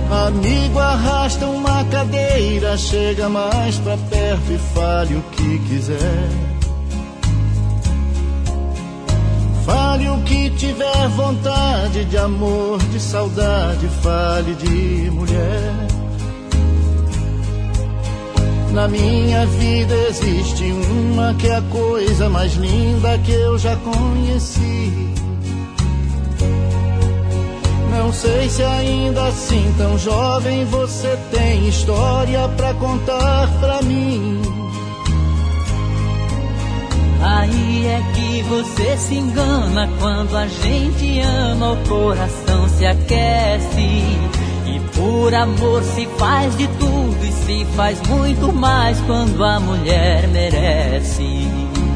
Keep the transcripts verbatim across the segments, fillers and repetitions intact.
Amigo, arrasta uma cadeira, chega mais pra perto e fale o que quiser. Fale o que tiver vontade, de amor, de saudade, fale de mulher. Na minha vida existe uma que é a coisa mais linda que eu já conheci. Não sei se ainda assim tão jovem você tem história pra contar pra mim. Aí é que você se engana, quando a gente ama o coração se aquece. E por amor se faz de tudo e se faz muito mais quando a mulher merece.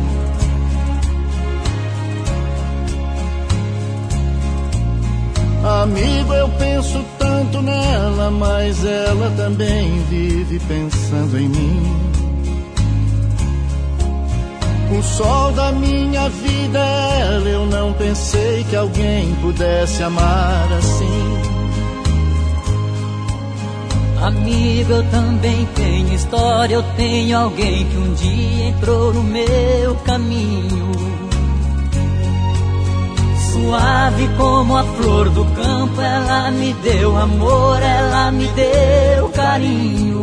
Amigo, eu penso tanto nela, mas ela também vive pensando em mim. O sol da minha vida é ela, eu não pensei que alguém pudesse amar assim. Amigo, eu também tenho história, eu tenho alguém que um dia entrou no meu caminho. Suave como a flor do campo, ela me deu amor, ela me deu carinho.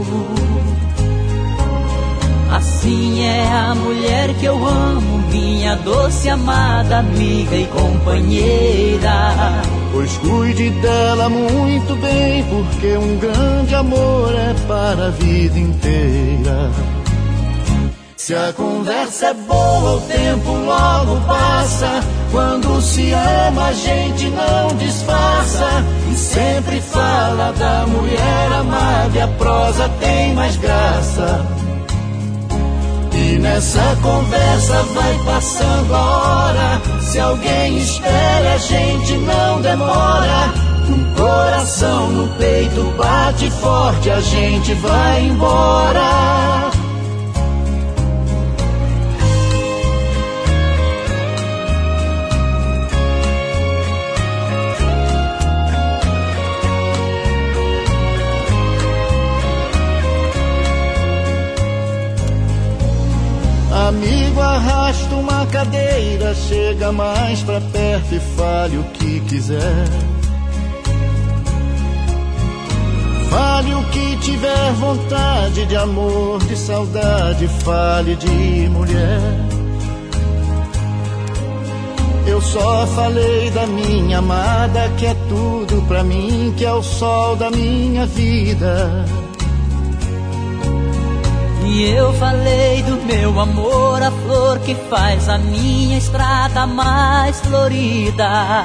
Assim é a mulher que eu amo, minha doce amada amiga e companheira. Pois cuide dela muito bem, porque um grande amor é para a vida inteira. Se a conversa é boa, o tempo logo passa. Quando se ama, a gente não disfarça. E sempre fala da mulher amada, e a prosa tem mais graça. E nessa conversa vai passando a hora. Se alguém espera, a gente não demora. Um coração no peito bate forte, a gente vai embora. Amigo, arrasta uma cadeira, chega mais pra perto e fale o que quiser. Fale o que tiver vontade, de amor, de saudade, fale de mulher. Eu só falei da minha amada, que é tudo pra mim, que é o sol da minha vida. E eu falei do meu amor, a flor que faz a minha estrada mais florida.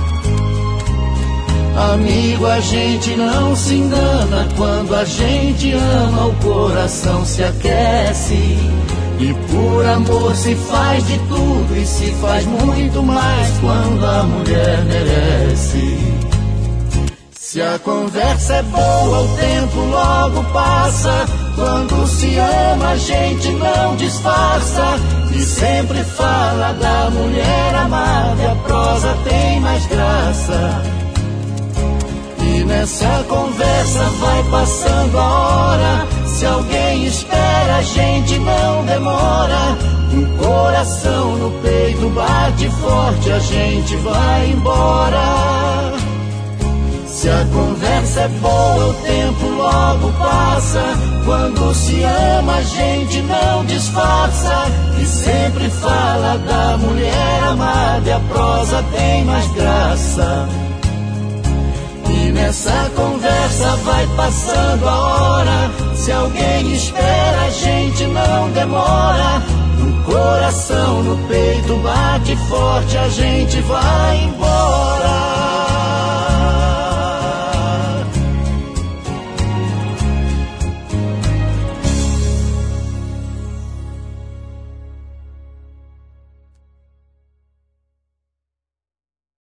Amigo, a gente não se engana, quando a gente ama o coração se aquece. E por amor se faz de tudo e se faz muito mais quando a mulher merece. Se a conversa é boa, o tempo logo passa. Quando se ama, a gente não disfarça. E sempre fala da mulher amada, e a prosa tem mais graça. E nessa conversa vai passando a hora. Se alguém espera, a gente não demora. Um coração no peito bate forte, a gente vai embora. Se a conversa é boa, o tempo logo passa. Quando se ama, a gente não disfarça. E sempre fala da mulher amada, e a prosa tem mais graça. E nessa conversa vai passando a hora. Se alguém espera, a gente não demora. Um coração no peito bate forte, a gente vai embora.